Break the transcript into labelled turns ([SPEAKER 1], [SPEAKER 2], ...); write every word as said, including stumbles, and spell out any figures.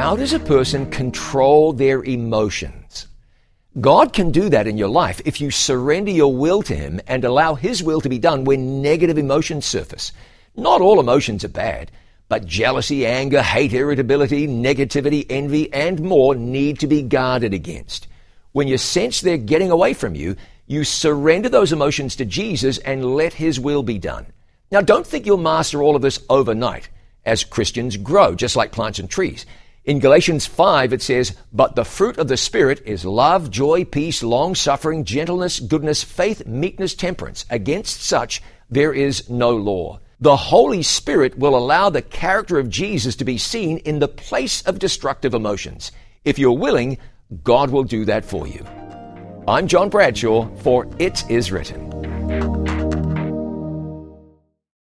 [SPEAKER 1] How does a person control their emotions? God can do that in your life if you surrender your will to Him and allow His will to be done when negative emotions surface. Not all emotions are bad, but jealousy, anger, hate, irritability, negativity, envy, and more need to be guarded against. When you sense they're getting away from you, you surrender those emotions to Jesus and let His will be done. Now, don't think you'll master all of this overnight. As Christians grow, just like plants and trees. In Galatians five, it says, "But the fruit of the Spirit is love, joy, peace, long-suffering, gentleness, goodness, faith, meekness, temperance. Against such there is no law." The Holy Spirit will allow the character of Jesus to be seen in the place of destructive emotions. If you're willing, God will do that for you. I'm John Bradshaw for It Is Written.